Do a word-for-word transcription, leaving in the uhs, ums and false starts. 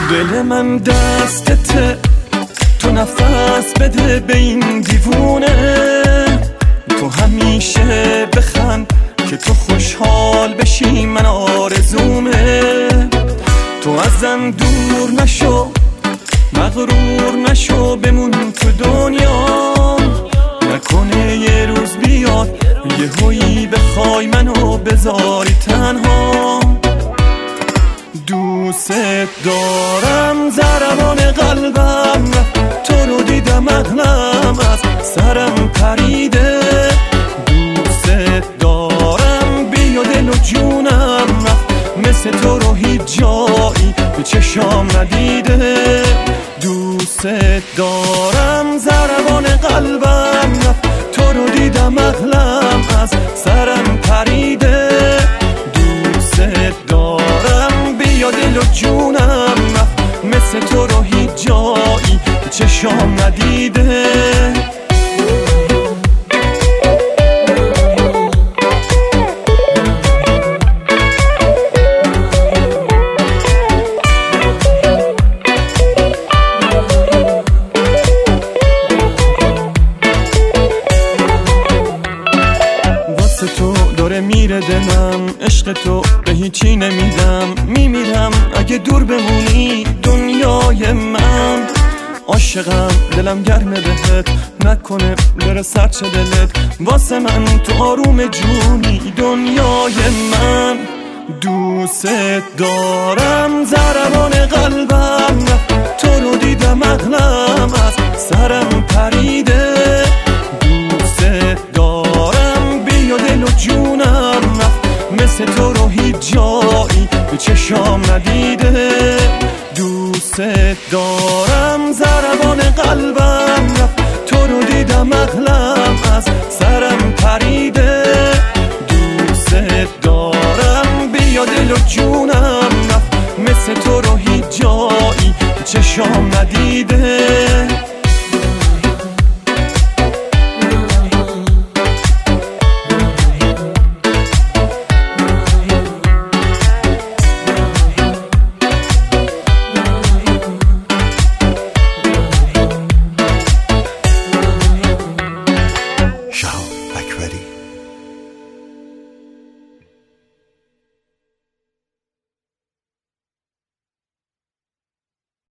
دل من دستته، تو نفس بده به این دیوونه. تو همیشه بخند که تو خوشحال بشی، من آرزومه. تو ازم دور نشو، مغرور نشو، بمون تو دنیا. نکنه یه روز بیاد یه هویی بخوای منو بذاری تنها. دوست دارم ضربان قلبم، تو رو دیدم عقلم از سرم پریده. دوست دارم بیا دل و جونم رفت، مثل تو رو هیچ جایی به چشام ندیده. دوست دارم ضربان قلبم رفت، تو رو دیدم عقلم از سرم پریده. دوست دارم بیا دل و جونم رفت، مثل تو رو هیچ جایی به چشام ندیده. تو داره میره دلم، عشق تو به هیچی نمیدم. میمیرم اگه دور بمونی دنیای من. عاشقم دلم گرمه بهت، نکنه بره سرد شه دلت. واسه من تو آروم جونی دنیای من. دوست دارم ضربان قلبم، تو رو دیدم عقلم از سرم پریده.